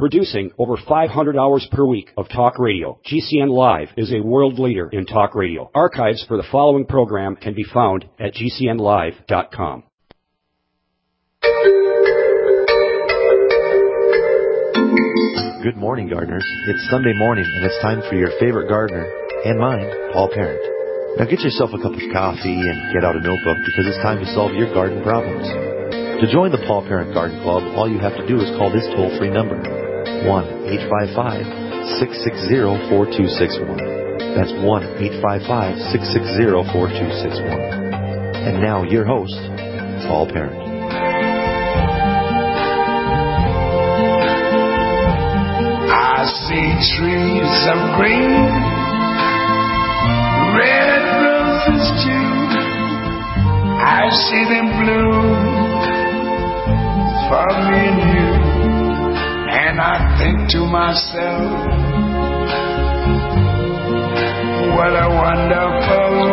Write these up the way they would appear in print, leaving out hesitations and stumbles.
Producing over 500 hours per week of talk radio, GCN Live is a world leader in talk radio. Archives for the following program can be found at gcnlive.com. Good morning, gardeners. It's Sunday morning, and it's time for your favorite gardener, and mine, Paul Parent. Now get yourself a cup of coffee and get out a notebook because it's time to solve your garden problems. To join the Paul Parent Garden Club, all you have to do is call this toll-free number, 1-855-660-4261. That's 1-855-660-4261. And now, your host, Paul Parent. I see trees of green, red roses too. I see them bloom for me and you. And I think to myself, what a wonderful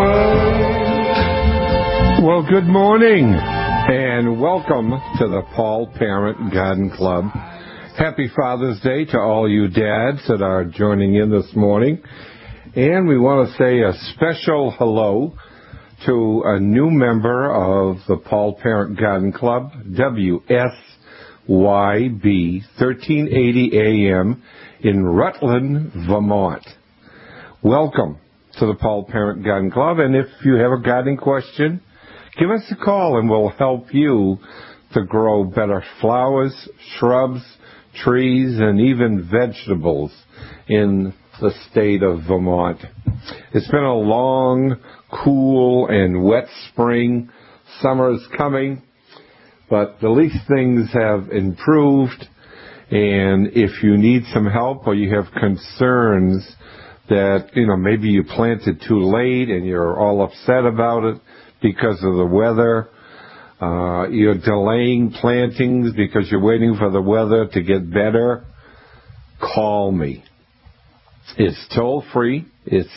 world. Well, good morning, and welcome to the Paul Parent Garden Club. Happy Father's Day to all you dads that are joining in this morning. And we want to say a special hello to a new member of the Paul Parent Garden Club, WSYB 1380 AM in Rutland, Vermont. Welcome to the Paul Parent Garden Club. And if you have a gardening question, give us a call and we'll help you to grow better flowers, shrubs, trees, and even vegetables in the state of Vermont. It's been a long, cool, and wet spring. Summer is coming, but at least things have improved. And if you need some help or you have concerns that, maybe you planted too late and you're all upset about it because of the weather, you're delaying plantings because you're waiting for the weather to get better, call me. It's toll free. It's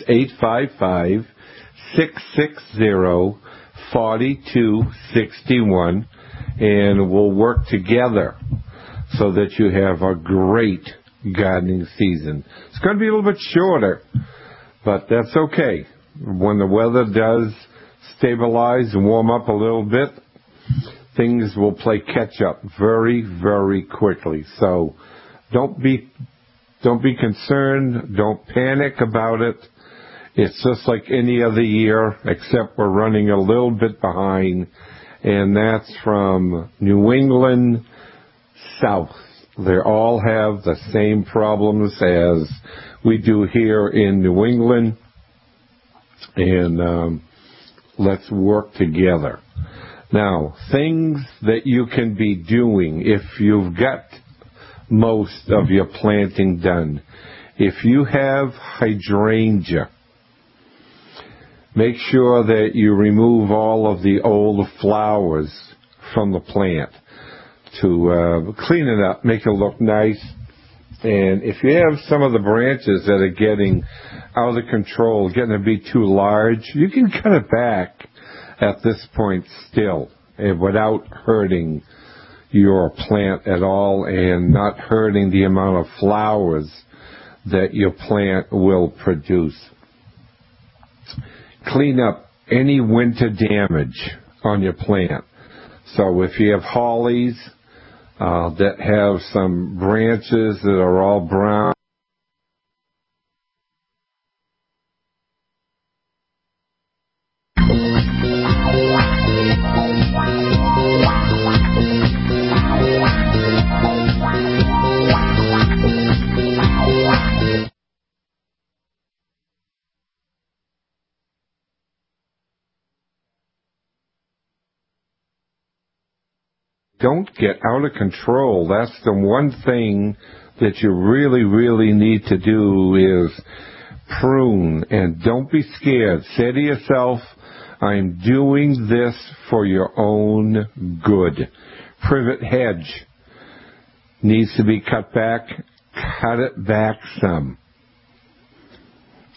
855-660-4261, and we'll work together so that you have a great gardening season. It's going to be a little bit shorter, but that's okay. When the weather does stabilize and warm up a little bit, things will play catch up very, very quickly. So don't be concerned. Don't panic about it. It's just like any other year, except we're running a little bit behind, and that's from New England south. They all have the same problems as we do here in New England, and let's work together. Now, things that you can be doing if you've got most of your planting done. If you have hydrangea, make sure that you remove all of the old flowers from the plant to clean it up, make it look nice. And if you have some of the branches that are getting out of control, getting to be too large, you can cut it back at this point still, and without hurting your plant at all and not hurting the amount of flowers that your plant will produce. Clean up any winter damage on your plant. So if you have hollies that have some branches that are all brown, don't get out of control. That's the one thing that you really, really need to do is prune. And don't be scared. Say to yourself, I'm doing this for your own good. Privet hedge needs to be cut back. Cut it back some.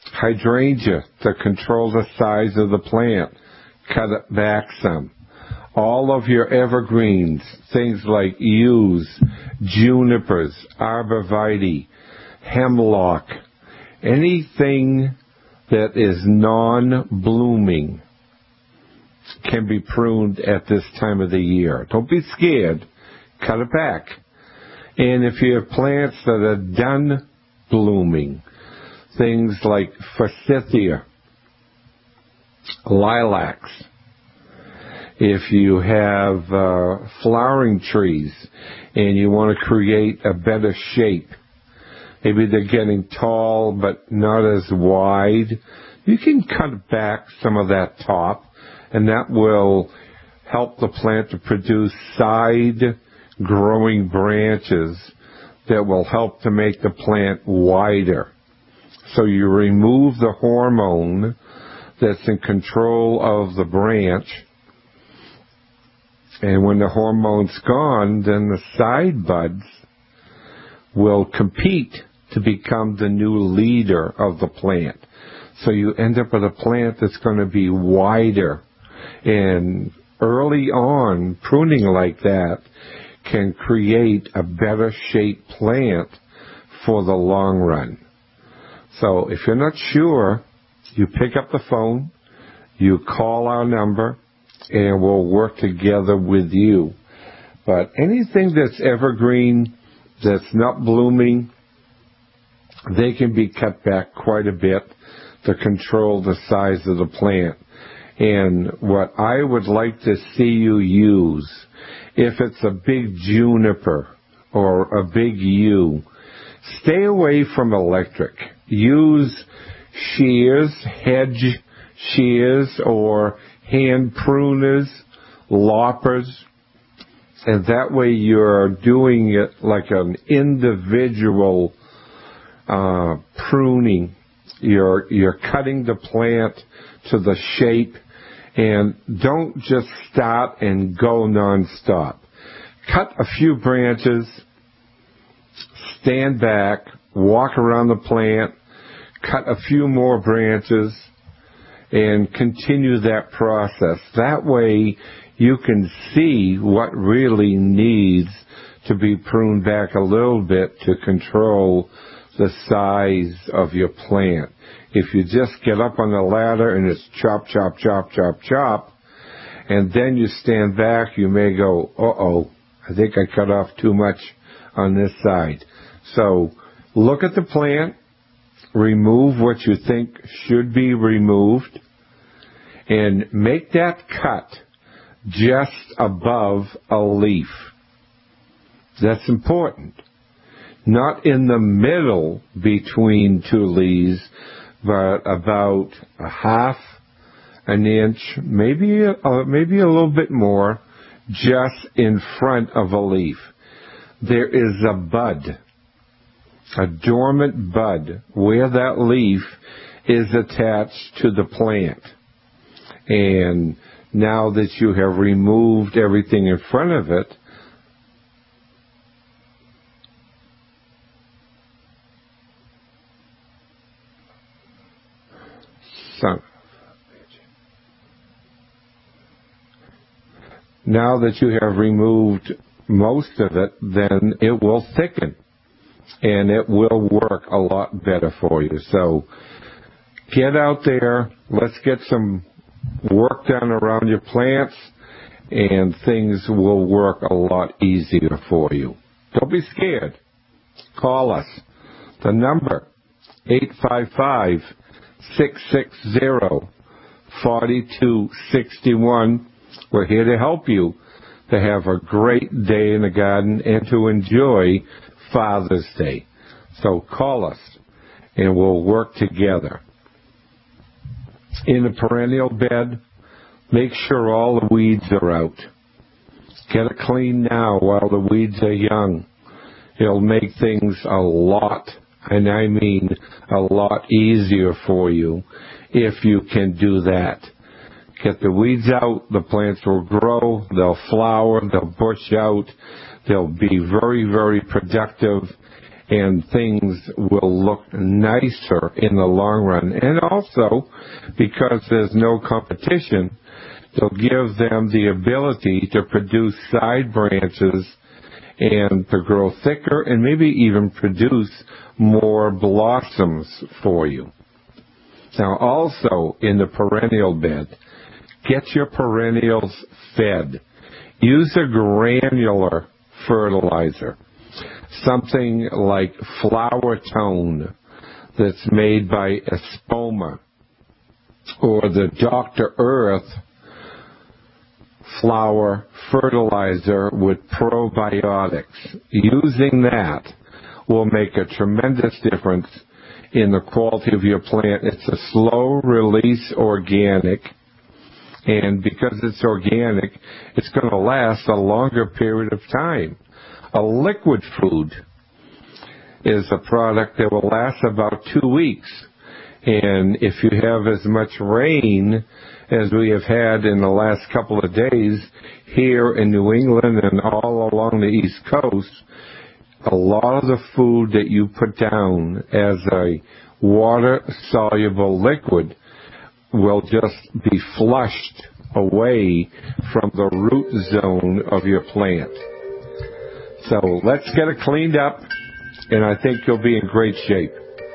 Hydrangea to control the size of the plant. Cut it back some. all of your evergreens, things like yews, junipers, arborvitae, hemlock, anything that is non-blooming can be pruned at this time of the year. Don't be scared. Cut it back. And if you have plants that are done blooming, things like forsythia, lilacs, if you have flowering trees and you want to create a better shape, maybe they're getting tall but not as wide, you can cut back some of that top, and that will help the plant to produce side growing branches that will help to make the plant wider. So you remove the hormone that's in control of the branch, and when the hormone's gone, then the side buds will compete to become the new leader of the plant. So you end up with a plant that's going to be wider. And early on, pruning like that can create a better shaped plant for the long run. So if you're not sure, you pick up the phone, you call our number, and we'll work together with you. But anything that's evergreen, that's not blooming, they can be cut back quite a bit to control the size of the plant. And what I would like to see you use, if it's a big juniper or a big yew, stay away from electric. Use shears, hedge shears, or hand pruners, loppers, and that way you're doing it like an individual pruning. You're cutting the plant to the shape, and don't just start and go nonstop. Cut a few branches, stand back, walk around the plant, cut a few more branches, and continue that process. That way you can see what really needs to be pruned back a little bit to control the size of your plant. If you just get up on the ladder and it's chop, chop, chop, chop, chop, and then you stand back, you may go, uh-oh, I think I cut off too much on this side. So look at the plant, remove what you think should be removed, and make that cut just above a leaf. That's important. Not in the middle between two leaves, but about a half an inch, maybe a little bit more, just in front of a leaf. There is a bud, a dormant bud, where that leaf is attached to the plant. And now that you have removed everything in front of it, now that you have removed most of it, then it will thicken and it will work a lot better for you. So get out there, let's get some work done around your plants, and things will work a lot easier for you. Don't be scared. Call us. The number, 855-660-4261. We're here to help you to have a great day in the garden and to enjoy Father's Day. So call us and we'll work together. In a perennial bed, make sure all the weeds are out. Get it clean now while the weeds are young. It'll make things a lot, and I mean a lot easier for you if you can do that. Get the weeds out, the plants will grow, they'll flower, they'll bush out, they'll be very, very productive, and things will look nicer in the long run. And also, because there's no competition, They'll give them the ability to produce side branches and to grow thicker and maybe even produce more blossoms for you. Now, also in the perennial bed, get your perennials fed. Use a granular fertilizer, something like Flower Tone that's made by Espoma, or the Dr. Earth flower fertilizer with probiotics. Using that will make a tremendous difference in the quality of your plant. It's a slow-release organic, and because it's organic, it's going to last a longer period of time. A liquid food is a product that will last about 2 weeks. And if you have as much rain as we have had in the last couple of days here in New England and all along the East Coast, a lot of the food that you put down as a water-soluble liquid will just be flushed away from the root zone of your plant. So let's get it cleaned up, and I think you'll be in great shape.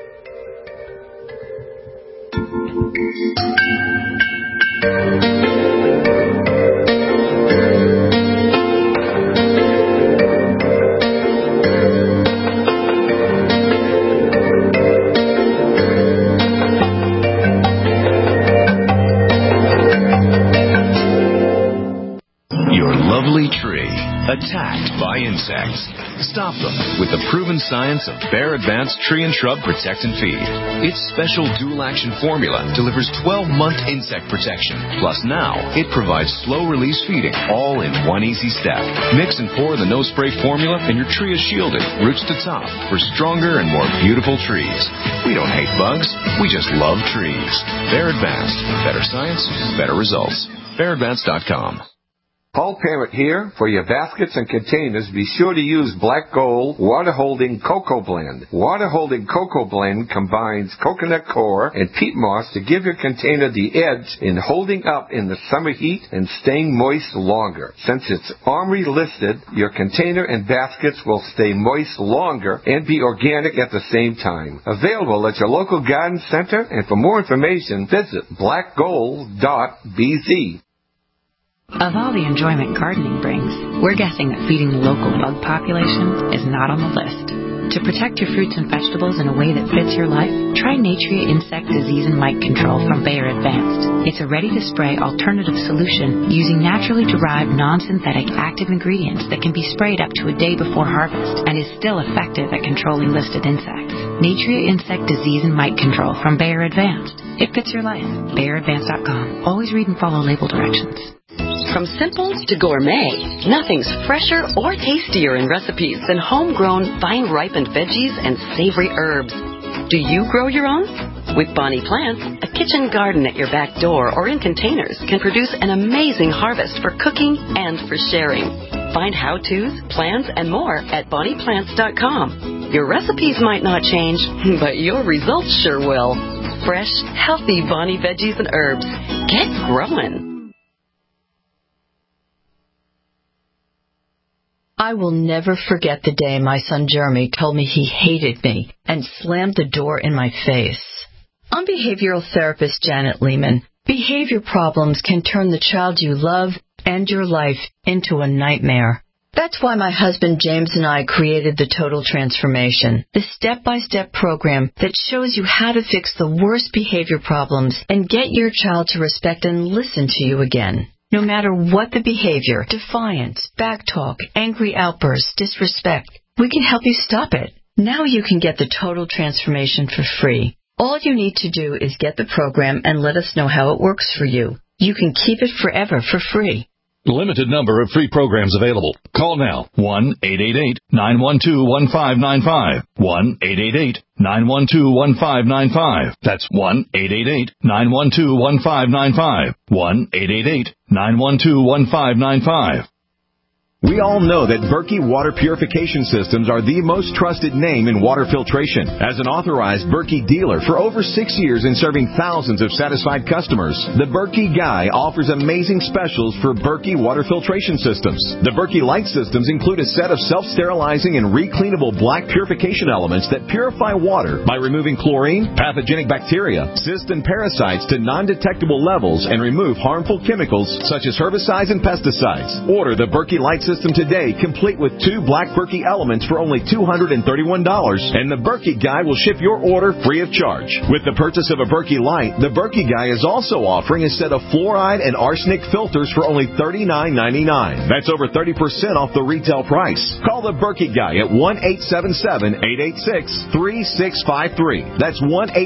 Your lovely tree attacked by insects. Stop them with the proven science of Bayer Advanced Tree and Shrub Protect and Feed. Its special dual-action formula delivers 12-month insect protection. Plus now, it provides slow-release feeding, all in one easy step. Mix and pour the no-spray formula, and your tree is shielded, roots to top, for stronger and more beautiful trees. We don't hate bugs. We just love trees. Bayer Advanced. Better science, better results. BayerAdvanced.com. Paul Parent here. For your baskets and containers, be sure to use Black Gold Water-Holding Cocoa Blend. Water-Holding Cocoa Blend combines coconut coir and peat moss to give your container the edge in holding up in the summer heat and staying moist longer. Since it's OMRI listed, your container and baskets will stay moist longer and be organic at the same time. Available at your local garden center, and for more information, visit blackgold.bz. Of all the enjoyment gardening brings, we're guessing that feeding the local bug population is not on the list. To protect your fruits and vegetables in a way that fits your life, try Natria Insect Disease and Mite Control from Bayer Advanced. It's a ready-to-spray alternative solution using naturally derived non-synthetic active ingredients that can be sprayed up to a day before harvest and is still effective at controlling listed insects. Natria Insect Disease and Mite Control from Bayer Advanced. It fits your life. BayerAdvanced.com. Always read and follow label directions. From simple to gourmet, nothing's fresher or tastier in recipes than homegrown, vine-ripened veggies and savory herbs. Do you grow your own? With Bonnie Plants, a kitchen garden at your back door or in containers can produce an amazing harvest for cooking and for sharing. Find how-tos, plans, and more at BonniePlants.com. Your recipes might not change, but your results sure will. Fresh, healthy Bonnie veggies and herbs. Get growing. I will never forget the day my son Jeremy told me he hated me and slammed the door in my face. I'm behavioral therapist Janet Lehman. Behavior problems can turn the child you love and your life into a nightmare. That's why my husband James and I created the Total Transformation, the step-by-step program that shows you how to fix the worst behavior problems and get your child to respect and listen to you again. No matter what the behavior, defiance, backtalk, angry outbursts, disrespect, we can help you stop it. Now you can get the Total Transformation for free. All you need to do is get the program and let us know how it works for you. You can keep it forever for free. Limited number of free programs available. Call now. 1-888-912-1595. 1-888-912-1595. That's 1-888-912-1595. 1-888-912-1595. 912-1595. 912-1595. 912-1595. 912-1595. 1-888-912-1595. We all know that Berkey Water Purification Systems are the most trusted name in water filtration. As an authorized Berkey dealer for over 6 years and serving thousands of satisfied customers, the Berkey Guy offers amazing specials for Berkey Water Filtration Systems. The Berkey Light Systems include a set of self-sterilizing and recleanable black purification elements that purify water by removing chlorine, pathogenic bacteria, cysts, and parasites to non-detectable levels and remove harmful chemicals such as herbicides and pesticides. Order the Berkey Light System today, complete with 2 black Berkey elements for only $231, and the Berkey Guy will ship your order free of charge. With the purchase of a Berkey Light, the Berkey Guy is also offering a set of fluoride and arsenic filters for only $39.99. That's over 30% off the retail price. Call the Berkey Guy at 1-877-886-3653. That's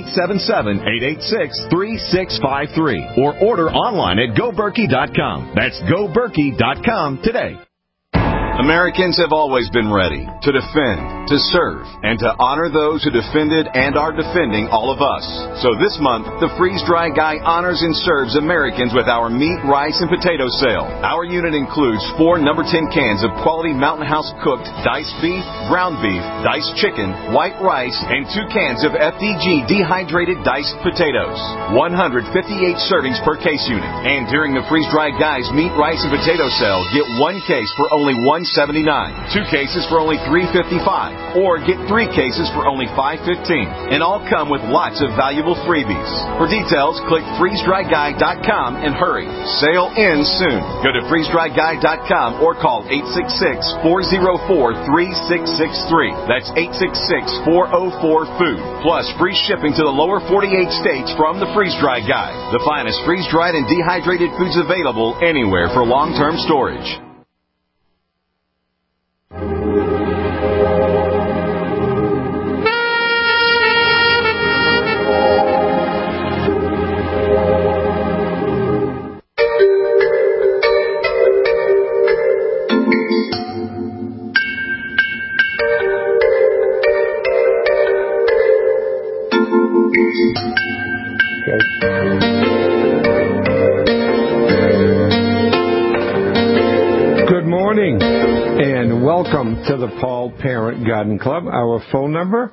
1-877-886-3653. Or order online at GoBerkey.com. That's GoBerkey.com today. Americans have always been ready to defend, to serve, and to honor those who defended and are defending all of us. So this month, the Freeze Dry Guy honors and serves Americans with our meat, rice, and potato sale. Our unit includes 4 No. 10 cans of quality Mountain House cooked diced beef, ground beef, diced chicken, white rice, and 2 cans of FDG dehydrated diced potatoes. 158 servings per case unit. And during the Freeze Dry Guy's meat, rice, and potato sale, get 1 case for only $1.79, 2 cases for only $3.55, or get 3 cases for only $5.15. And all come with lots of valuable freebies. For details, click freezedryguy.com and hurry. Sale ends soon. Go to freezedryguy.com or call 866-404-3663. That's 866-404-FOOD. Plus free shipping to the lower 48 states from the Freeze Dry Guy. The finest freeze-dried and dehydrated foods available anywhere for long-term storage. Welcome to the Paul Parent Garden Club. Our phone number,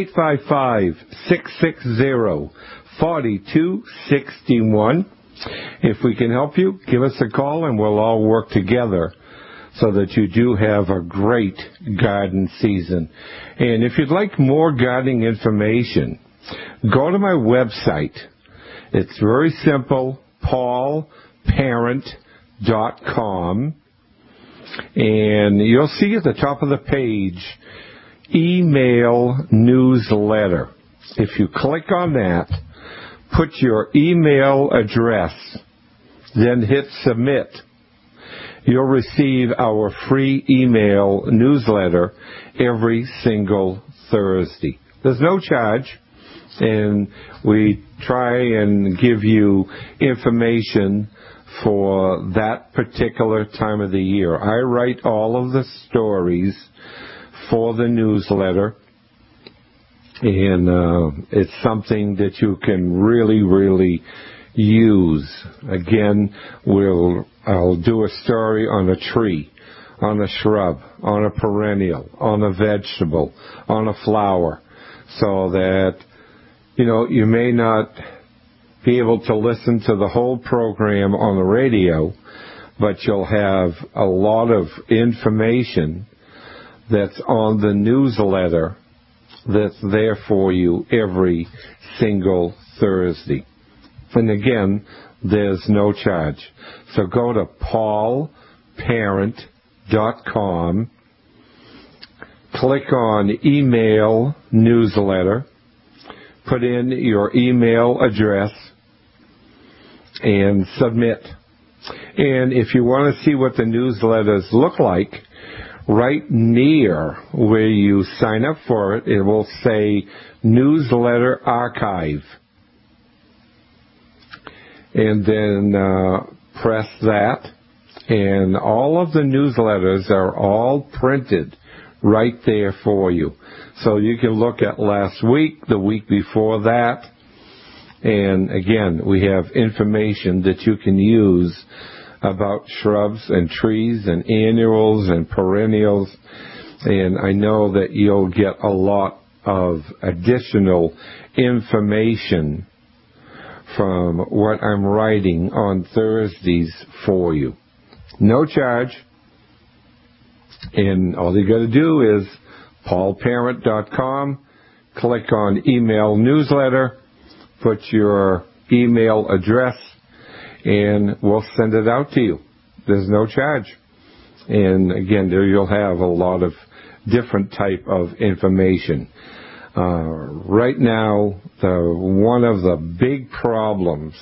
855-660-4261. If we can help you, give us a call and we'll all work together so that you do have a great garden season. And if you'd like more gardening information, go to my website. It's very simple, paulparent.com. And you'll see at the top of the page, email newsletter. If you click on that, put your email address, then hit submit. You'll receive our free email newsletter every single Thursday. There's no charge, and we try and give you information for that particular time of the year. I write all of the stories for the newsletter, and it's something that you can really use. Again, I'll do a story on a tree, on a shrub, on a perennial, on a vegetable, on a flower, so that, you may not be able to listen to the whole program on the radio, but you'll have a lot of information that's on the newsletter that's there for you every single Thursday. And again, there's no charge. So go to paulparent.com, click on email newsletter, put in your email address, and submit. And if you want to see what the newsletters look like, right near where you sign up for it, it will say Newsletter Archive. And then press that, and all of the newsletters are all printed right there for you. So you can look at last week, the week before that, and again, we have information that you can use about shrubs and trees and annuals and perennials, and I know that you'll get a lot of additional information from what I'm writing on Thursdays for you. No charge, and all you got to do is paulparent.com, click on email newsletter, put your email address, and we'll send it out to you. There's no charge. And again, there you'll have a lot of different type of information. Right now, one of the big problems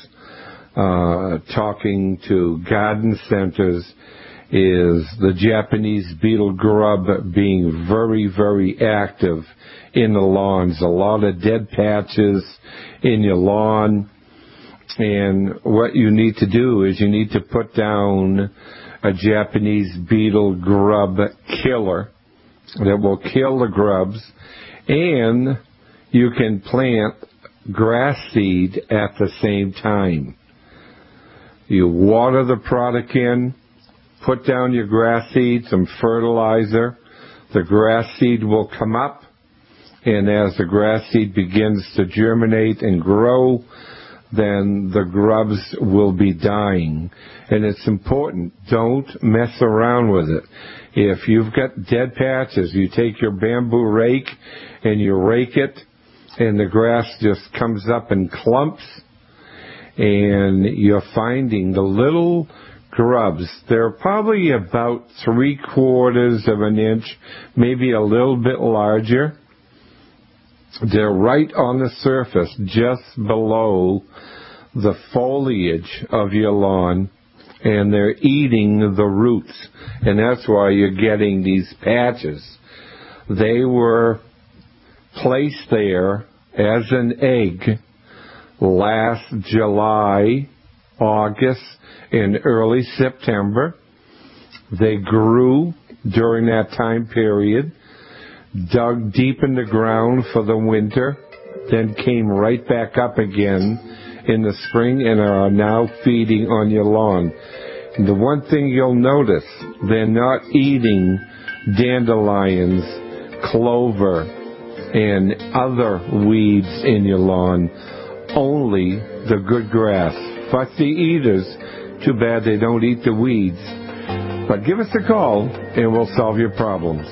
talking to garden centers is the Japanese beetle grub being very, very active in the lawns. A lot of dead patches in your lawn. And what you need to do is you need to put down a Japanese beetle grub killer that will kill the grubs, and you can plant grass seed at the same time. You water the product in, put down your grass seed, some fertilizer. The grass seed will come up, and as the grass seed begins to germinate and grow, then the grubs will be dying. And it's important, don't mess around with it. If you've got dead patches, you take your bamboo rake and you rake it, and the grass just comes up in clumps, and you're finding the little grubs. They're probably about 3/4 of an inch, maybe a little bit larger. They're right on the surface, just below the foliage of your lawn, and they're eating the roots. And that's why you're getting these patches. They were placed there as an egg last July, August, and early September. They grew during that time period, dug deep in the ground for the winter, then came right back up again in the spring and are now feeding on your lawn. And the one thing you'll notice, they're not eating dandelions, clover, and other weeds in your lawn, only the good grass. Fussy eaters, too bad they don't eat the weeds. But give us a call and we'll solve your problems.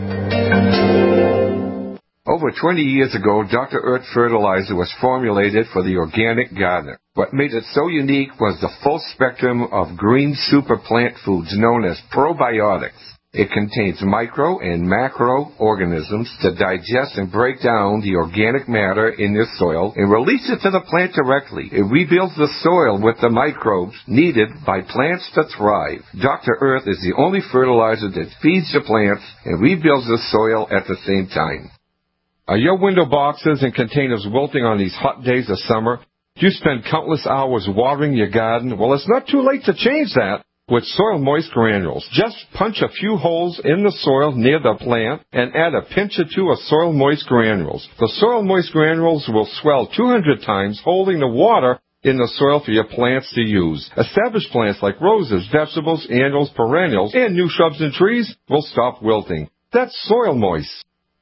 Over 20 years ago, Dr. Earth fertilizer was formulated for the organic gardener. What made it so unique was the full spectrum of green super plant foods known as probiotics. It contains micro and macro organisms to digest and break down the organic matter in your soil and release it to the plant directly. It rebuilds the soil with the microbes needed by plants to thrive. Dr. Earth is the only fertilizer that feeds the plants and rebuilds the soil at the same time. Are your window boxes and containers wilting on these hot days of summer? Do you spend countless hours watering your garden? Well, it's not too late to change that with Soil Moist Granules. Just punch a few holes in the soil near the plant and add a pinch or two of Soil Moist Granules. The Soil Moist Granules will swell 200 times, holding the water in the soil for your plants to use. Established plants like roses, vegetables, annuals, perennials, and new shrubs and trees will stop wilting. That's Soil Moist.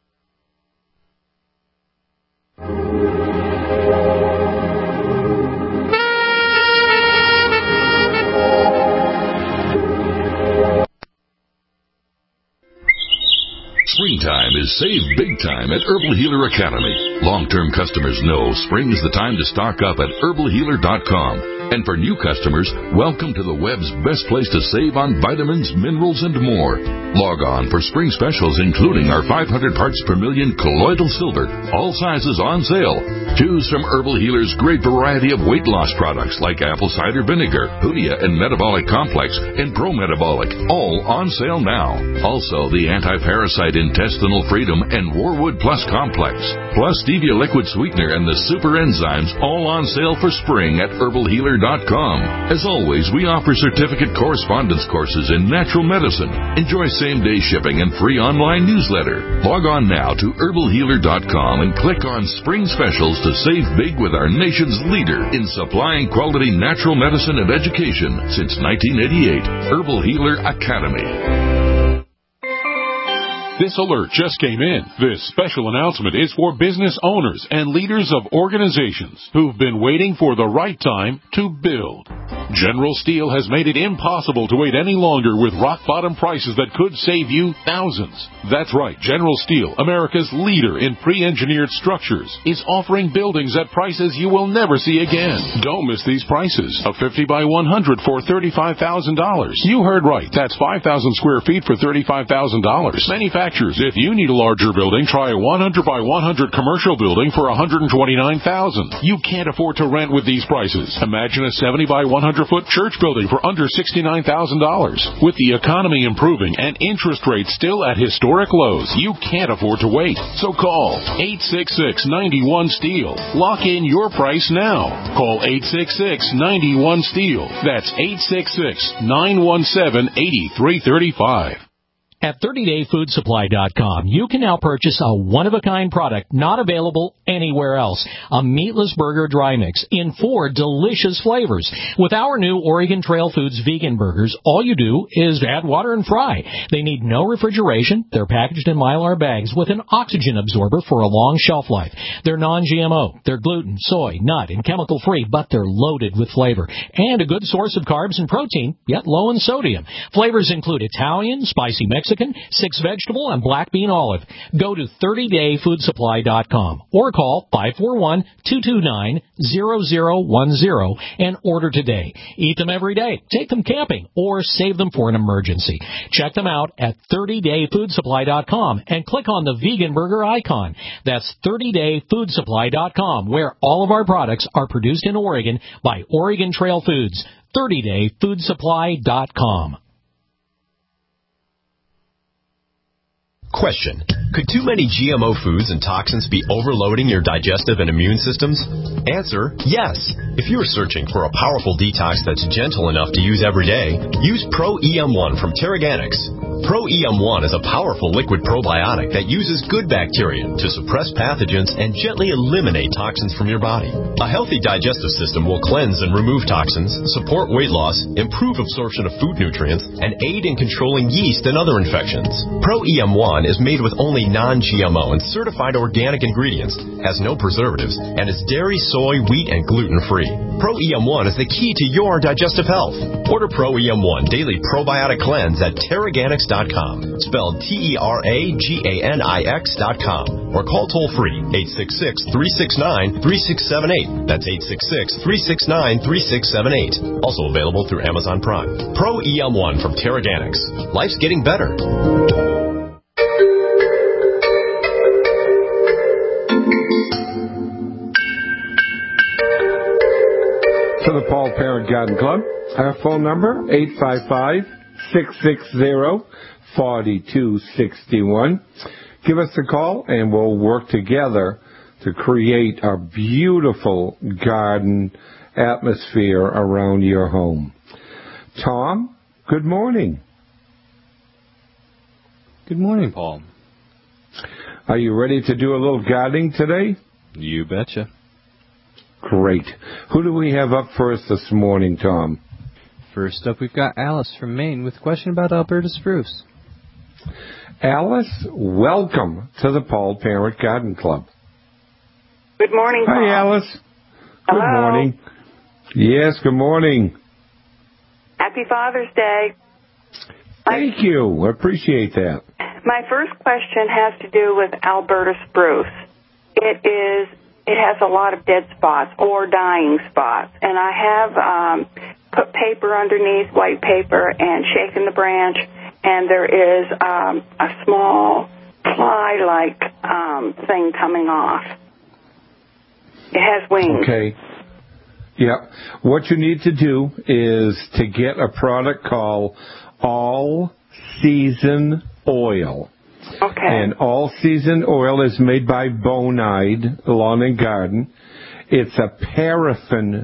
Springtime is save big time at Herbal Healer Academy. Long-term customers know spring is the time to stock up at herbalhealer.com. And for new customers, welcome to the web's best place to save on vitamins, minerals, and more. Log on for spring specials, including our 500 parts per million colloidal silver, all sizes on sale. Choose from Herbal Healer's great variety of weight loss products like apple cider vinegar, Hoodia and Metabolic Complex, and Pro Metabolic, all on sale now. Also, the anti-parasite Intestinal Freedom and Warwood Plus Complex, plus Stevia Liquid Sweetener and the Super Enzymes, all on sale for spring at herbalhealer.com. herblehealer.com. As always, we offer certificate correspondence courses in natural medicine. Enjoy same-day shipping and free online newsletter. Log on now to herblehealer.com and click on Spring Specials to save big with our nation's leader in supplying quality natural medicine and education since 1988, Herbal Healer Academy. This alert just came in. This special announcement is for business owners and leaders of organizations who've been waiting for the right time to build. General Steel has made it impossible to wait any longer with rock-bottom prices that could save you thousands. That's right. General Steel, America's leader in pre-engineered structures, is offering buildings at prices you will never see again. Don't miss these prices. A 50 by 100 for $35,000. You heard right. That's 5,000 square feet for $35,000. Manufacturers, if you need a larger building, try a 100 by 100 commercial building for $129,000. You can't afford to rent with these prices. Imagine a 70 by 100-foot church building for under $69,000. With the economy improving and interest rates still at historic lows, you can't afford to wait. So call 866-91-STEEL. Lock in your price now. Call 866-91-STEEL. That's 866-917-8335. At 30dayfoodsupply.com, you can now purchase a one-of-a-kind product not available anywhere else. A meatless burger dry mix in 4 delicious flavors. With our new Oregon Trail Foods vegan burgers, all you do is add water and fry. They need no refrigeration. They're packaged in Mylar bags with an oxygen absorber for a long shelf life. They're non-GMO. They're gluten, soy, nut, and chemical-free, but they're loaded with flavor. And a good source of carbs and protein, yet low in sodium. Flavors include Italian, spicy Mexican, 6 vegetable, and black bean olive. Go to 30dayfoodsupply.com or call 541-229-0010 and order today. Eat them every day, take them camping, or save them for an emergency. Check them out at 30dayfoodsupply.com and click on the vegan burger icon. That's 30dayfoodsupply.com, where all of our products are produced in Oregon by Oregon Trail Foods. 30dayfoodsupply.com. Question. Could too many GMO foods and toxins be overloading your digestive and immune systems? Answer, yes. If you are searching for a powerful detox that's gentle enough to use every day, use Pro-EM1 from Terraganics. Pro-EM1 is a powerful liquid probiotic that uses good bacteria to suppress pathogens and gently eliminate toxins from your body. A healthy digestive system will cleanse and remove toxins, support weight loss, improve absorption of food nutrients, and aid in controlling yeast and other infections. Pro-EM1 is made with only non-GMO and certified organic ingredients, has no preservatives, and is dairy, soy, wheat, and gluten-free. Pro-EM1 is the key to your digestive health. Order Pro-EM1 Daily Probiotic Cleanse at Terraganics.com, spelled Terraganix.com, or call toll-free 866-369-3678. That's 866-369-3678. Also available through Amazon Prime. Pro-EM1 from Terraganics. Life's getting better. To the Paul Parent Garden Club. Our phone number, 855-660-4261. Give us a call, and we'll work together to create a beautiful garden atmosphere around your home. Tom, good morning. Good morning, Paul. Are you ready to do a little gardening today? You betcha. Great. Who do we have up for us this morning, Tom? First up, we've got Alice from Maine with a question about Alberta spruce. Alice, welcome to the Paul Parent Garden Club. Good morning, Paul. Hi, Alice. Hello. Good morning. Yes, good morning. Happy Father's Day. Thank you. I appreciate that. My first question has to do with Alberta spruce. It has a lot of dead spots or dying spots, and I have put paper underneath, white paper, and shaken the branch, and there is a small fly-like thing coming off. It has wings. Okay. Yeah. What you need to do is to get a product called All Season Oil. Okay. And All Season Oil is made by Bonide Lawn and Garden. It's a paraffin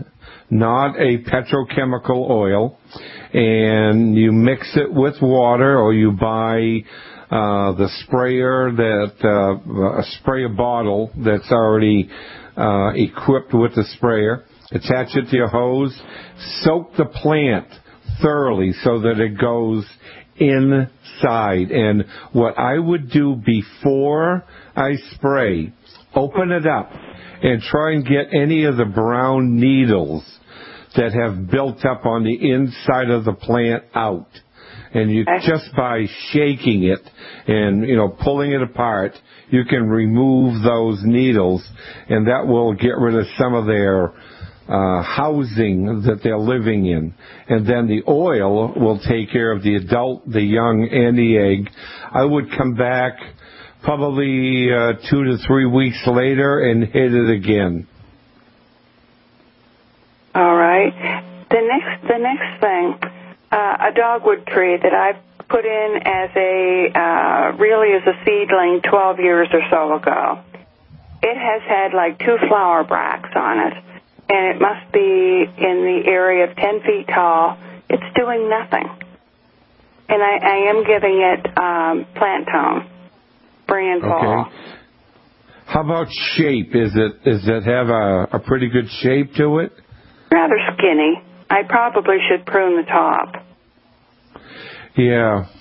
not a petrochemical oil, and you mix it with water, or you buy the sprayer a sprayer bottle that's already equipped with the sprayer. Attach it to your hose. Soak the plant thoroughly so that it goes inside. And what I would do before I spray, open it up and try and get any of the brown needles that have built up on the inside of the plant out. And you just by shaking it and, pulling it apart, you can remove those needles, and that will get rid of some of their housing that they're living in. And then the oil will take care of the adult, the young, and the egg. I would come back probably 2 to 3 weeks later and hit it again. All right. The next thing, a dogwood tree that I put in as a seedling 12 years or so ago. It has had like 2 flower bracts on it, and it must be in the area of 10 feet tall. It's doing nothing. And I am giving it plant tone, spring and fall. Okay. How about shape? Does it have a pretty good shape to it? Rather skinny. I probably should prune the top. Yeah.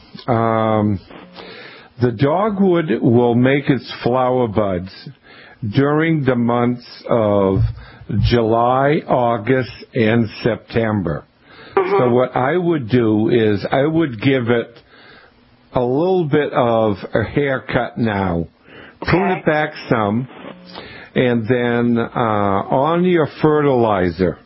The dogwood will make its flower buds during the months of July, August, and September. Mm-hmm. So what I would do is I would give it a little bit of a haircut now. Prune it back some, and then on your fertilizer,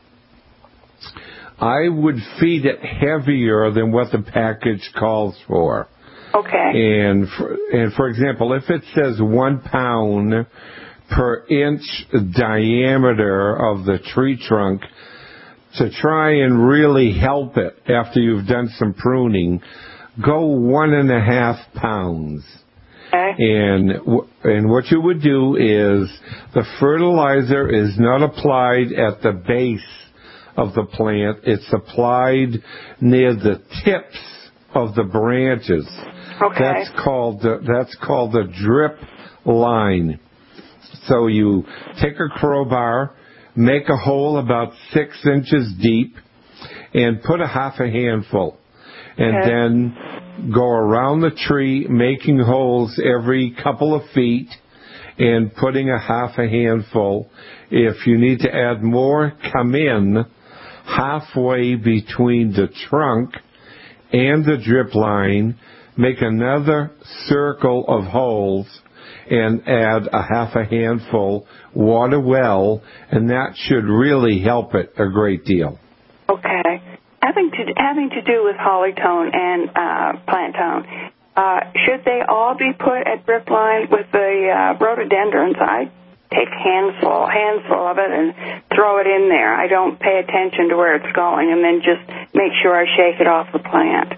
I would feed it heavier than what the package calls for. Okay. And for example, if it says 1 pound per inch diameter of the tree trunk, to try and really help it after you've done some pruning, go 1.5 pounds. Okay. And what you would do is the fertilizer is not applied at the base of the plant. It's applied near the tips of the branches. Okay. That's called the drip line. So you take a crowbar, make a hole about 6 inches deep, and put a half a handful. And then go around the tree, making holes every couple of feet and putting a half a handful. If you need to add more, come in halfway between the trunk and the drip line, make another circle of holes, and add a half a handful, water well, and that should really help it a great deal. Okay. Having to do with holly tone and plant tone, should they all be put at drip line with the rhododendrons? I take handful of it and throw it in there. I don't pay attention to where it's going, and then just make sure I shake it off the plant.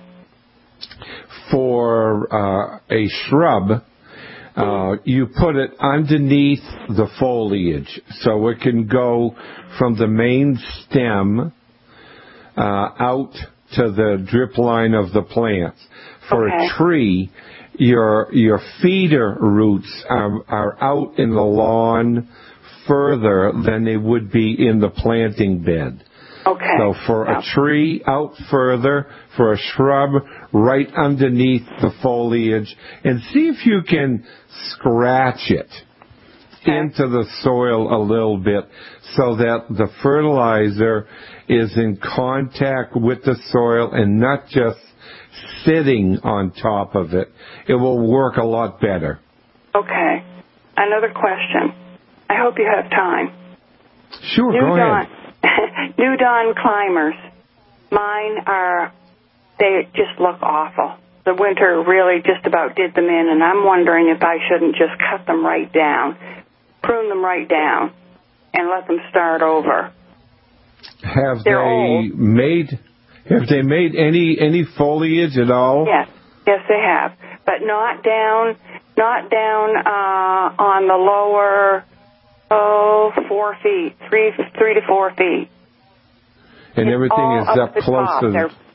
For a shrub, you put it underneath the foliage, so it can go from the main stem out to the drip line of the plants. For a tree, your feeder roots are out in the lawn further than they would be in the planting bed. Okay. So for a tree, out further. For a shrub, right underneath the foliage. And see if you can scratch it into the soil a little bit so that the fertilizer is in contact with the soil and not just sitting on top of it. It will work a lot better. Okay. Another question. I hope you have time. Sure, go ahead. New Dawn climbers. Mine they just look awful. The winter really just about did them in, and I'm wondering if I shouldn't just cut them right down, prune them right down, and let them start over. Have they made any foliage at all? Yes, they have, but not down on the lower 4 feet, 3 to 4 feet. and it's everything all is up up the close top. to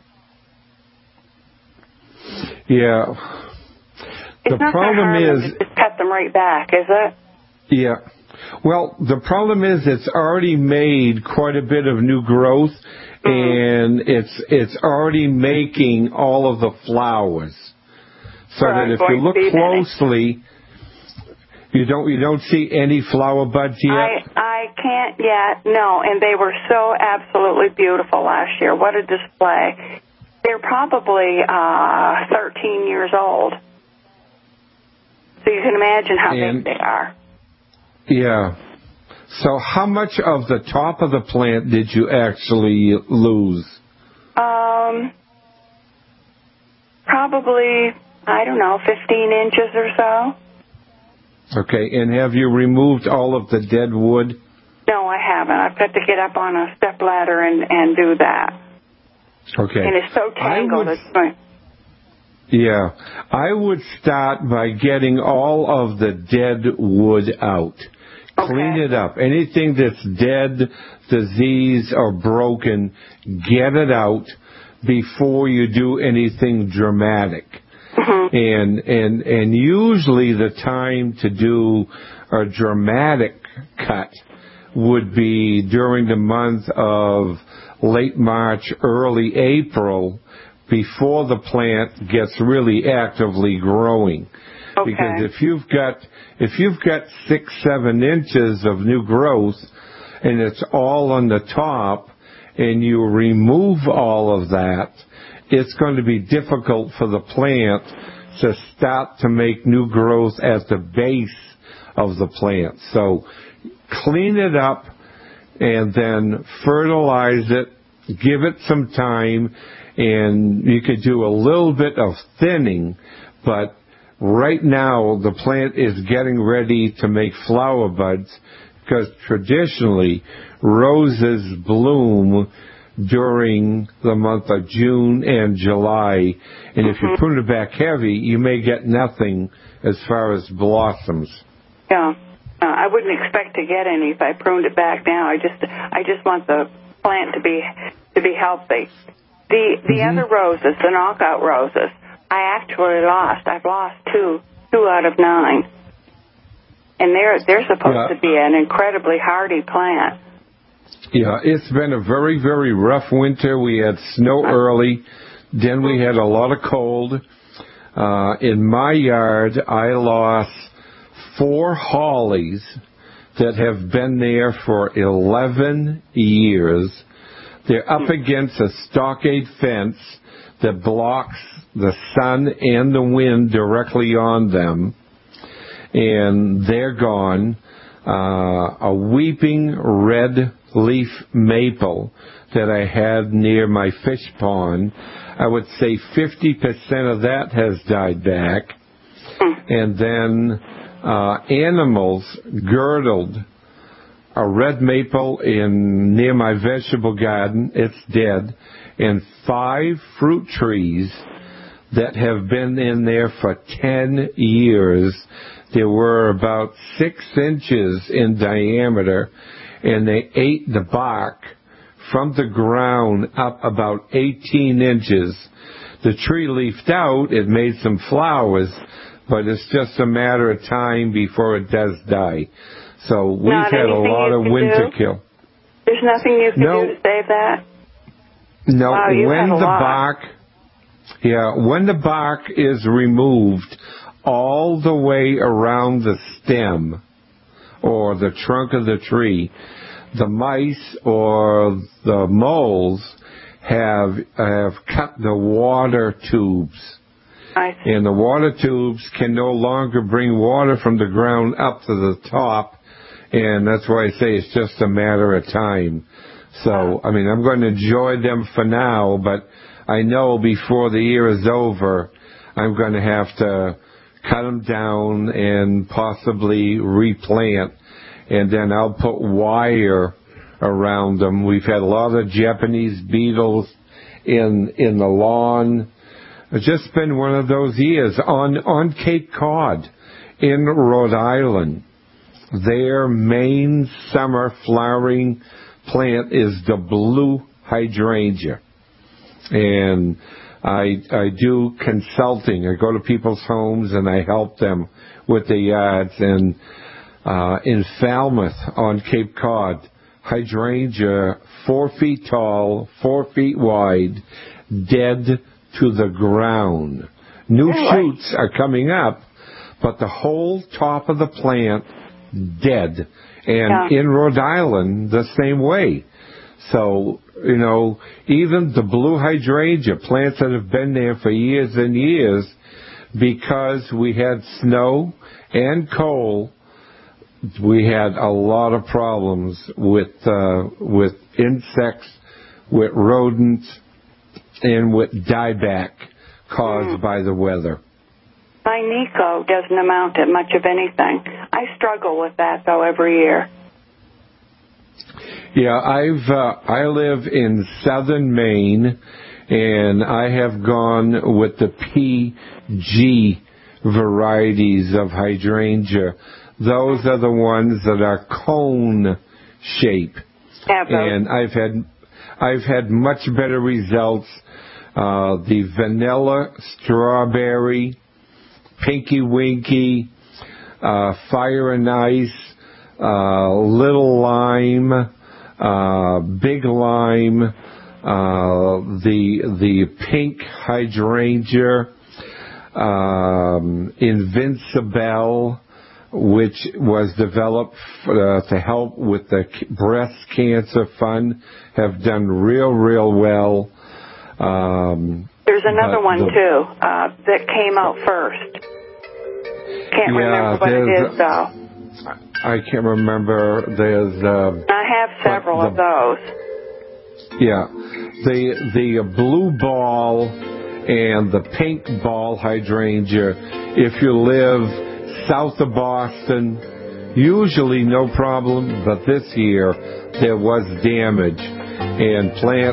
Yeah. It's The not problem is is, just cut them right back, is it? yeah. Well, the problem is it's already made quite a bit of new growth, and it's already making all of the flowers. So that if you look closely, you don't see any flower buds yet. I can't yet, no, and they were so absolutely beautiful last year. What a display. They're probably 13 years old. So you can imagine how big they are. Yeah. So how much of the top of the plant did you actually lose? Probably, I don't know, 15 inches or so. Okay, and have you removed all of the dead wood? No, I haven't. I've got to get up on a step ladder and do that. Okay. And it's so tangled. Yeah. I would start by getting all of the dead wood out. Okay. Clean it up. Anything that's dead, diseased, or broken, get it out before you do anything dramatic. Mm-hmm. And usually the time to do a dramatic cut would be during the month of late March, early April, before the plant gets really actively growing. Okay. Because if you've got 6-7 inches of new growth and it's all on the top and you remove all of that, it's going to be difficult for the plant to start to make new growth at the base of the plant. So clean it up and then fertilize it, give it some time, and you could do a little bit of thinning, but right now the plant is getting ready to make flower buds because traditionally roses bloom during the month of June and July, and if you prune it back heavy, you may get nothing as far as blossoms. Yeah, I wouldn't expect to get any if I pruned it back now. I just want the plant to be healthy. The other roses, the knockout roses, I actually lost. I've lost two out of 9, and they're supposed to be an incredibly hardy plant. Yeah, it's been a very, very rough winter. We had snow early. Then we had a lot of cold. In my yard, I lost 4 hollies that have been there for 11 years. They're up against a stockade fence that blocks the sun and the wind directly on them. And they're gone. A weeping red leaf maple that I had near my fish pond, I would say 50% of that has died back. And then animals girdled a red maple near my vegetable garden. It's dead. And 5 fruit trees that have been in there for 10 years. They were about 6 inches in diameter, and they ate the bark from the ground up about 18 inches. The tree leafed out, it made some flowers, but it's just a matter of time before it does die. So we've had a lot of winter kill. There's nothing you can do to save that? No, wow, when the bark is removed all the way around the stem or the trunk of the tree, the mice or the moles have cut the water tubes. And the water tubes can no longer bring water from the ground up to the top, and that's why I say it's just a matter of time. So, I mean, I'm going to enjoy them for now, but I know before the year is over, I'm going to have to cut them down and possibly replant, and then I'll put wire around them. We've had a lot of Japanese beetles in the lawn. It's just been one of those years. On Cape Cod in Rhode Island, their main summer flowering plant is the blue hydrangea. And I do consulting. I go to people's homes and I help them with the yards. And in Falmouth on Cape Cod, hydrangea 4 feet tall, 4 feet wide, dead to the ground. New shoots are coming up, but the whole top of the plant dead. And in Rhode Island, the same way. So, you know, even the blue hydrangea, plants that have been there for years and years, because we had snow and cold, we had a lot of problems with insects, with rodents, and with dieback caused by the weather. My Nico doesn't amount to much of anything. I struggle with that, though, every year. Yeah, I live in southern Maine, and I have gone with the PG varieties of hydrangea. Those are the ones that are cone shape, and I've had much better results. The vanilla, strawberry, Pinky Winky, Fire and Ice, Little Lime, Big Lime, the pink hydrangea, Invincible, which was developed to help with the breast cancer fund, have done real well. There's another one, too, that came out first. Can't remember what it is, though. I can't remember. I have several of those. Yeah. The blue ball and the pink ball hydrangea, if you live south of Boston, usually no problem, but this year there was damage. And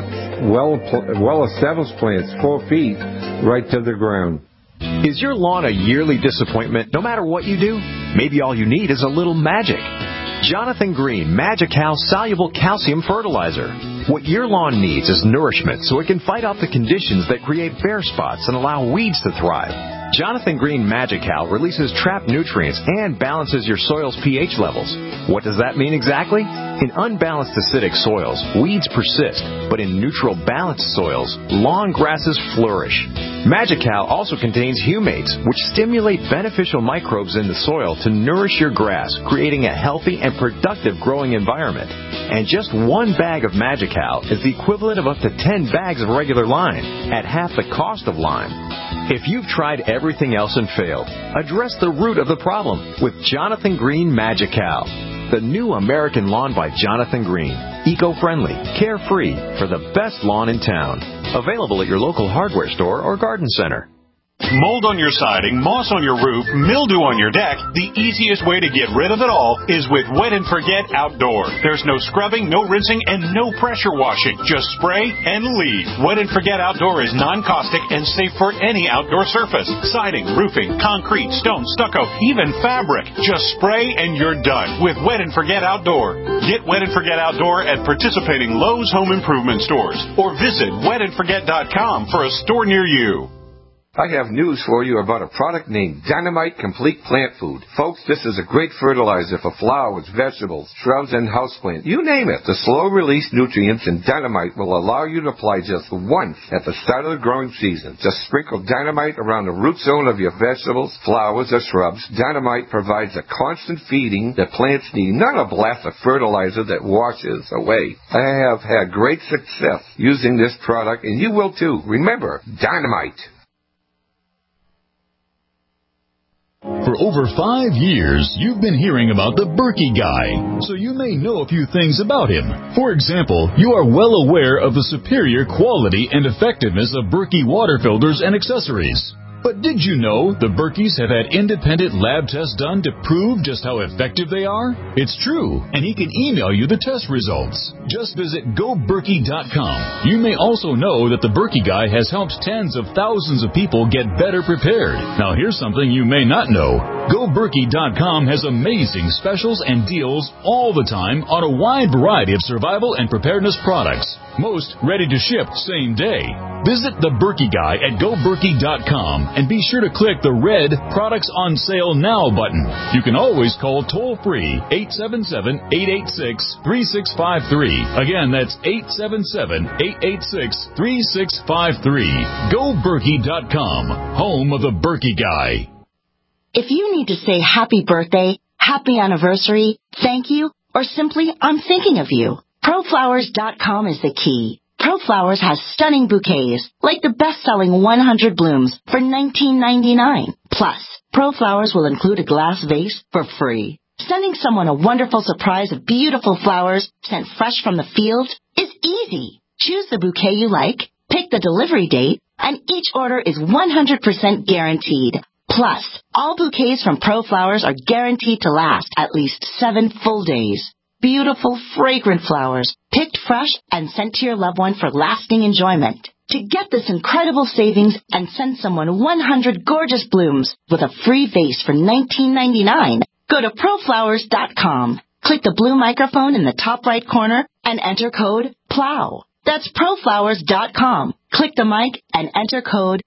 plants, well-established plants, 4 feet, right to the ground. Is your lawn a yearly disappointment no matter what you do? Maybe all you need is a little magic. Jonathan Green Magical Soluble Calcium Fertilizer. What your lawn needs is nourishment so it can fight off the conditions that create bare spots and allow weeds to thrive. Jonathan Green Magical releases trapped nutrients and balances your soil's pH levels. What does that mean exactly? In unbalanced acidic soils, weeds persist, but in neutral balanced soils, lawn grasses flourish. Magical also contains humates, which stimulate beneficial microbes in the soil to nourish your grass, creating a healthy and productive growing environment. And just 1 bag of Magical is the equivalent of up to 10 bags of regular lime, at half the cost of lime. If you've tried everything else and failed, address the root of the problem with Jonathan Green Magical. The new American lawn by Jonathan Green. Eco-friendly, carefree, for the best lawn in town. Available at your local hardware store or garden center. Mold on your siding, moss on your roof, mildew on your deck, the easiest way to get rid of it all is with Wet and Forget Outdoor. There's no scrubbing, no rinsing, and no pressure washing. Just spray and leave. Wet and Forget Outdoor is non-caustic and safe for any outdoor surface. Siding, roofing, concrete, stone, stucco, even fabric. Just spray and you're done with Wet and Forget Outdoor. Get Wet and Forget Outdoor at participating Lowe's Home Improvement stores or visit wetandforget.com for a store near you. I have news for you about a product named Dynamite Complete Plant Food. Folks, this is a great fertilizer for flowers, vegetables, shrubs, and houseplants. You name it. The slow-release nutrients in Dynamite will allow you to apply just once at the start of the growing season. Just sprinkle Dynamite around the root zone of your vegetables, flowers, or shrubs. Dynamite provides a constant feeding that plants need, not a blast of fertilizer that washes away. I have had great success using this product, and you will too. Remember, Dynamite. For over 5 years, you've been hearing about the Berkey Guy, so you may know a few things about him. For example, you are well aware of the superior quality and effectiveness of Berkey water filters and accessories. But did you know the Berkeys have had independent lab tests done to prove just how effective they are? It's true, and he can email you the test results. Just visit GoBerkey.com. You may also know that the Berkey Guy has helped tens of thousands of people get better prepared. Now here's something you may not know. GoBerkey.com has amazing specials and deals all the time on a wide variety of survival and preparedness products. Most ready to ship same day. Visit the Berkey Guy at GoBerkey.com and be sure to click the red Products on Sale Now button. You can always call toll-free 877-886-3653. Again, that's 877-886-3653. GoBerkey.com, home of the Berkey Guy. If you need to say happy birthday, happy anniversary, thank you, or simply I'm thinking of you, ProFlowers.com is the key. ProFlowers has stunning bouquets, like the best-selling 100 blooms for $19.99. Plus, ProFlowers will include a glass vase for free. Sending someone a wonderful surprise of beautiful flowers sent fresh from the field is easy. Choose the bouquet you like, pick the delivery date, and each order is 100% guaranteed. Plus, all bouquets from ProFlowers are guaranteed to last at least 7 full days. Beautiful, fragrant flowers, picked fresh and sent to your loved one for lasting enjoyment. To get this incredible savings and send someone 100 gorgeous blooms with a free vase for $19.99, go to ProFlowers.com. Click the blue microphone in the top right corner and enter code PLOW. That's ProFlowers.com. Click the mic and enter code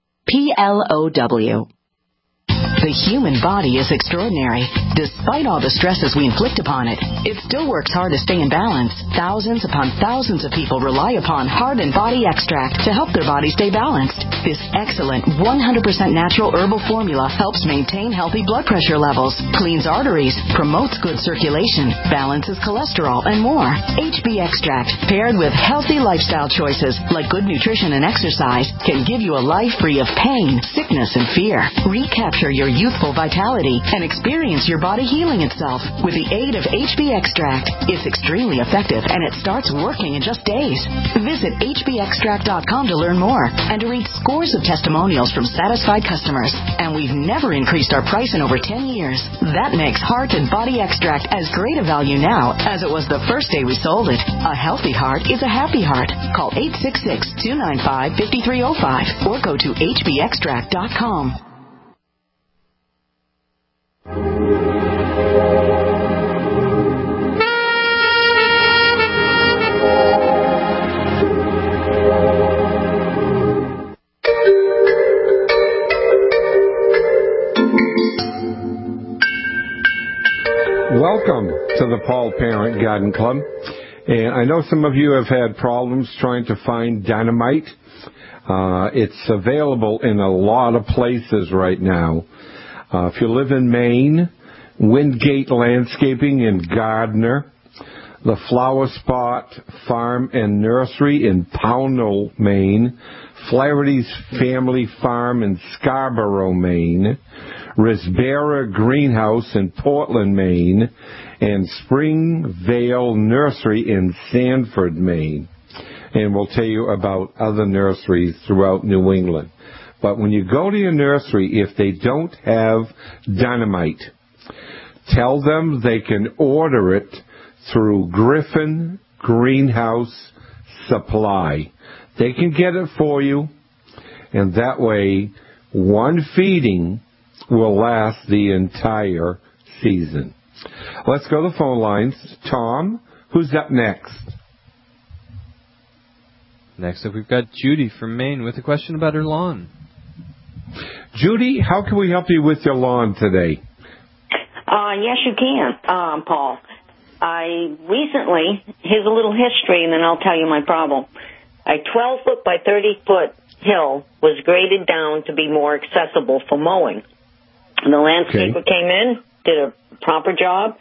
PLOW. The human body is extraordinary. Despite all the stresses we inflict upon it, it still works hard to stay in balance. Thousands upon thousands of people rely upon Heart and Body Extract to help their body stay balanced. This excellent 100% natural herbal formula helps maintain healthy blood pressure levels, cleans arteries, promotes good circulation, balances cholesterol, and more. HB Extract, paired with healthy lifestyle choices like good nutrition and exercise, can give you a life free of pain, sickness, and fear. Recapture your youthful vitality and experience your body healing itself with the aid of HB Extract. It's extremely effective and it starts working in just days. Visit hbextract.com to learn more and to read scores of testimonials from satisfied customers. And we've never increased our price in over 10 years. That makes Heart and Body Extract as great a value now as it was the first day we sold it. A healthy heart is a happy heart. Call 866-295-5305 or go to hbextract.com. Welcome to the Paul Parent Garden Club. And I know some of you have had problems trying to find dynamite. It's available in a lot of places right now. If you live in Maine, Wingate Landscaping in Gardner, the Flower Spot Farm and Nursery in Pownell, Maine, Flaherty's Family Farm in Scarborough, Maine, Risbera Greenhouse in Portland, Maine, and Springvale Nursery in Sanford, Maine. And we'll tell you about other nurseries throughout New England. But when you go to your nursery, if they don't have dynamite, tell them they can order it through Griffin Greenhouse Supply. They can get it for you, and that way one feeding will last the entire season. Let's go to the phone lines. Tom, who's up next? Next up, we've got Judy from Maine with a question about her lawn. Judy, how can we help you with your lawn today? Yes, you can, Paul. Here's a little history, and then I'll tell you my problem. A 12-foot by 30-foot hill was graded down to be more accessible for mowing. And the landscaper came in, did a proper job,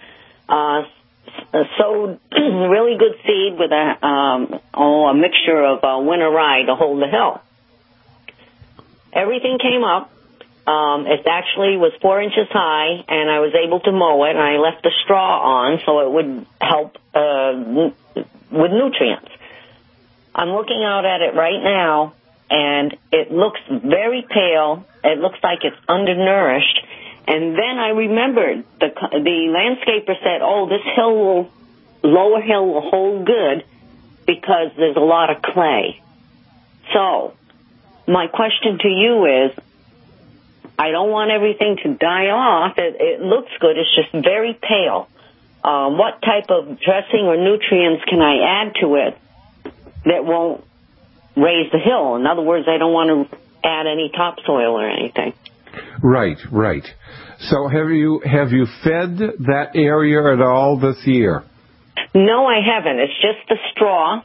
sowed really good seed with a mixture of winter rye to hold the hill. Everything came up. It actually was 4 inches high, and I was able to mow it, and I left the straw on so it would help with nutrients. I'm looking out at it right now, and it looks very pale. It looks like it's undernourished. And then I remembered the landscaper said, "Oh, this lower hill will hold good because there's a lot of clay." So my question to you is, I don't want everything to die off. It looks good. It's just very pale. What type of dressing or nutrients can I add to it that won't raise the hill? In other words, I don't want to add any topsoil or anything. Right. So have you fed that area at all this year? No, I haven't. It's just the straw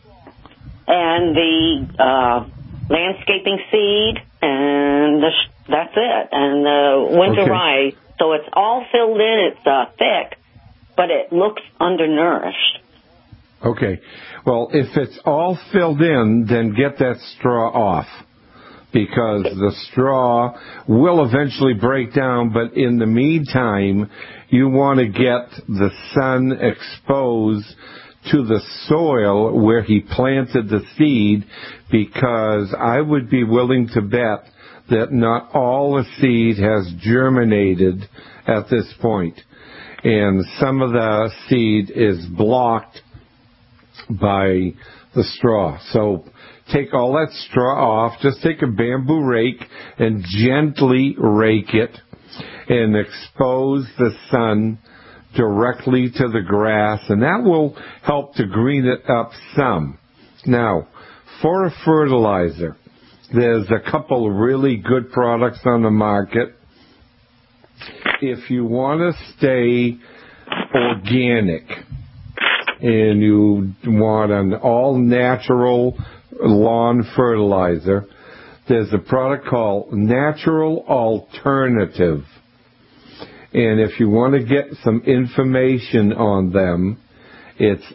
and the landscaping seed, and that's it. And the winter rye. So it's all filled in. It's thick, but it looks undernourished. Okay. Well, if it's all filled in, then get that straw off, because the straw will eventually break down, but in the meantime, you want to get the sun exposed to the soil where he planted the seed, because I would be willing to bet that not all the seed has germinated at this point, and some of the seed is blocked by the straw. So take all that straw off. Just take a bamboo rake and gently rake it and expose the sun directly to the grass, and that will help to green it up some. Now, for a fertilizer, there's a couple of really good products on the market. If you want to stay organic and you want an all-natural lawn fertilizer, there's a product called Natural Alternative. And if you want to get some information on them, it's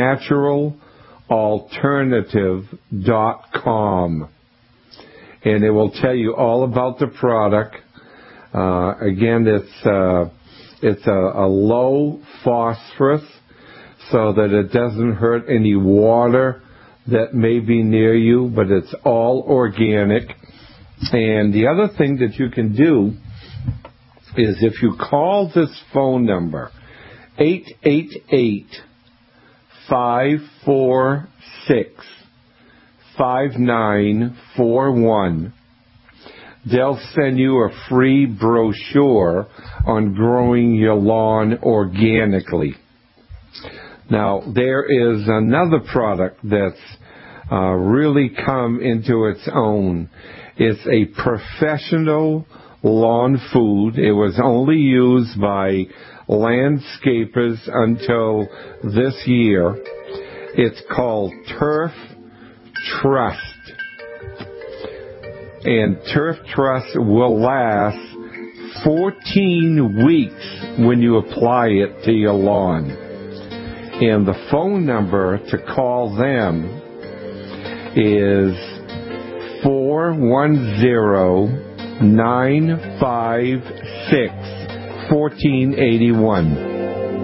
naturalalternative.com. And it will tell you all about the product. Again, it's a low phosphorus, so that it doesn't hurt any water that may be near you, but it's all organic. And the other thing that you can do is, if you call this phone number, 888-546-5941, they'll send you a free brochure on growing your lawn organically. Now, there is another product that's really come into its own. It's a professional lawn food. It was only used by landscapers until this year. It's called Turf Trust. And Turf Trust will last 14 weeks when you apply it to your lawn. And the phone number to call them is 410-956-1481.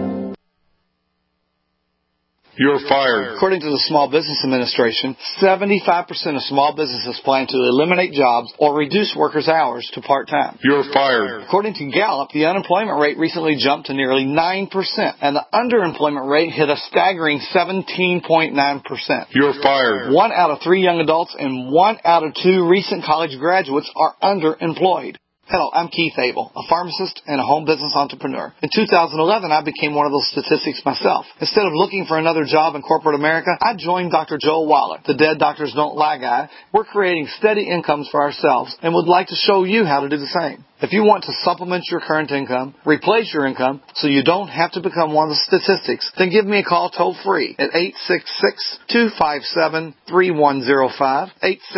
You're fired. According to the Small Business Administration, 75% of small businesses plan to eliminate jobs or reduce workers' hours to part-time. You're fired. According to Gallup, the unemployment rate recently jumped to nearly 9%, and the underemployment rate hit a staggering 17.9%. You're fired. 1 out of 3 young adults and 1 out of 2 recent college graduates are underemployed. Hello, I'm Keith Abel, a pharmacist and a home business entrepreneur. In 2011, I became one of those statistics myself. Instead of looking for another job in corporate America, I joined Dr. Joel Wallach, the Dead Doctors Don't Lie guy. We're creating steady incomes for ourselves and would like to show you how to do the same. If you want to supplement your current income, replace your income so you don't have to become one of the statistics, then give me a call toll free at 866-257-3105.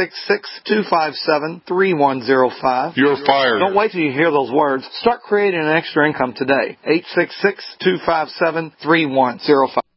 866-257-3105. You're fired. Don't wait till you hear those words. Start creating an extra income today. 866-257-3105.